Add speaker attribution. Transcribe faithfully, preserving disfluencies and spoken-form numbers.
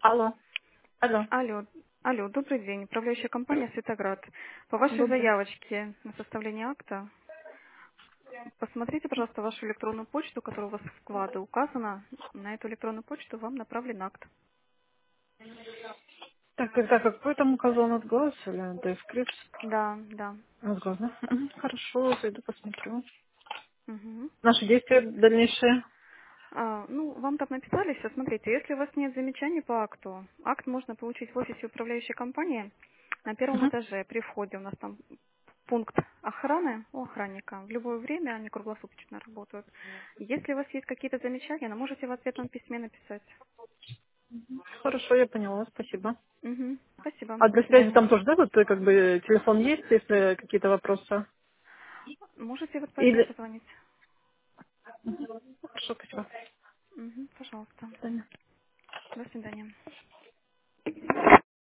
Speaker 1: Алло. Алло.
Speaker 2: Алло, алло, добрый день. Управляющая компания «Светоград». По вашей
Speaker 1: Добрый.
Speaker 2: заявочке на составление акта, посмотрите, пожалуйста, вашу электронную почту, которая у вас в вклады указана. На эту электронную почту вам направлен акт.
Speaker 1: Так, когда какой там указан отглаз или дескрипт?
Speaker 2: Да, да.
Speaker 1: Отглаз, да? Мгм. Хорошо, зайду посмотрю.
Speaker 2: Мгм.
Speaker 1: Наши действия дальнейшие.
Speaker 2: А, ну, вам там написали все. Смотрите, если у вас нет замечаний по акту, акт можно получить в офисе управляющей компании на первом
Speaker 1: Мгм.
Speaker 2: этаже при входе. У нас там пункт охраны у охранника. В любое время они круглосуточно работают. Если у вас есть какие-то замечания, ну, можете в ответном письме написать.
Speaker 1: Хорошо, я поняла, спасибо.
Speaker 2: Мгм. Спасибо.
Speaker 1: А
Speaker 2: До
Speaker 1: для связи
Speaker 2: свидания.
Speaker 1: там тоже, да, вот э, как бы телефон есть, если какие-то вопросы?
Speaker 2: Можете вот по этому
Speaker 1: Или...
Speaker 2: позвонить?
Speaker 1: Хорошо, спасибо.
Speaker 2: Мгм. Пожалуйста.
Speaker 1: До свидания.
Speaker 2: До свидания.